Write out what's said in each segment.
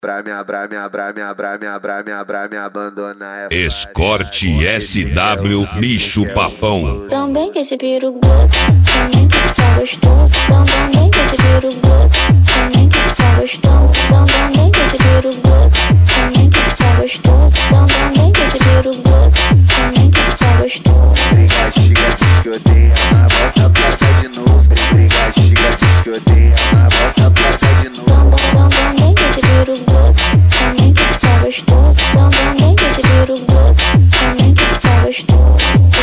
me abandonar. Escorte SW Bicho Papão. Também que esse piru grosso, também que esse tá gostoso. Também que esse piru grosso, também que esse tá gostoso. Também que esse piru grosso, também que esse tá gostoso. Também que esse piru grosso, também que esse tá gostoso. Briga, diz que odeia, mas volta a placa de novo. Briga, diz que odeia, mas volta a placa de novo. Também que esse piru grosso, também que esse tá gostoso. Também que esse piru grosso, também que esse tá gostoso.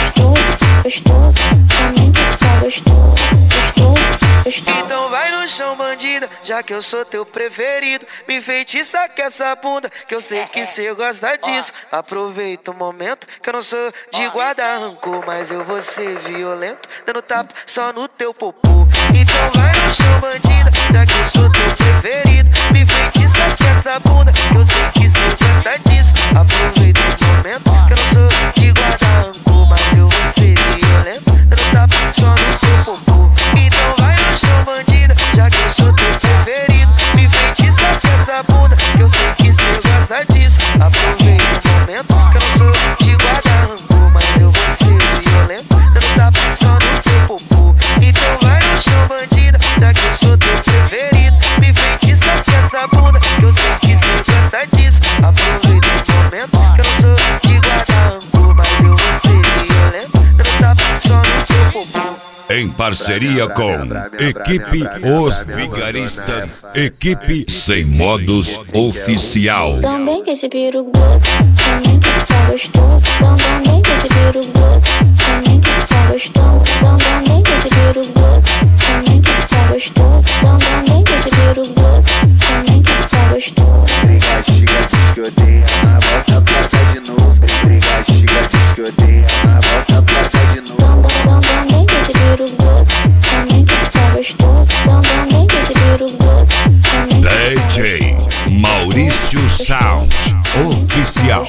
Gostoso, também que esse tá gostoso. Gostoso. Então vai no chão, bandida, já que eu sou teu preferido. Me enfeitiça com essa bunda, que eu sei que cê gosta disso. Aproveita o momento, que eu não sou de guarda rancor, mas eu vou ser violento, dando tapa só no teu popô. Então vai no chão, bandida, já que eu sou teu preferido. Me enfeitiça com essa bunda, que eu sei que cê gosta disso. Aproveita o momento, que eu não sou de guarda rancor, mas eu vou ser violento, dando tapa só no teu popô. Então vai no chão, bandida, já que eu sou teu preferido. Me enfeitiça com essa bunda, que eu sei que cê gosta disso. Aproveita o momento, que eu não sou de guarda rancor, mas eu vou ser violento, dando tapa só no teu popô. Então vai no chão, bandida, já que eu sou teu preferido. Me enfeitiça com essa bunda, que eu sei que cê gosta disso. Aproveita o momento, que eu não sou de guarda rancor, mas eu vou ser violento, dando tapa só no teu popô. Em parceria com Equipe Os Vigaristas, Equipe Sem Modos Oficial. Também que esse piru grosso, também que esse tá gostoso. Também que esse piru grosso, também que esse tá gostoso. Também que esse piru grosso, também que esse tá gostoso. Também que esse piru grosso, também que esse tá gostoso. Briga, diz que odeia, mas volta a placa de novo. Briga, diz que odeia, mas volta a placa de novo. Também que esse piru grosso, também que esse tá gostoso. Também que esse piru grosso, também que esse tá DJ gostoso. Maurício Sound Oficial.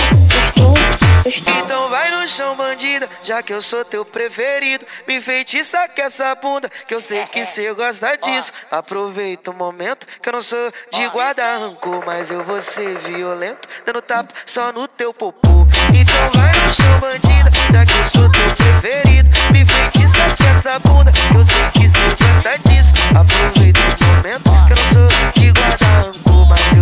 Então vai no chão, bandida, já que eu sou teu preferido. Me enfeitiça com essa bunda, que eu sei que cê gosta disso. Aproveita o momento, que eu não sou de guarda rancor, mas eu vou ser violento, dando tapa só no teu popô. Então vai no chão, bandida, já que eu sou teu preferido. Me enfeitiça com essa bunda, que eu sei que cê gosta disso. Aproveita o momento, que eu não sou de guarda rancor, mas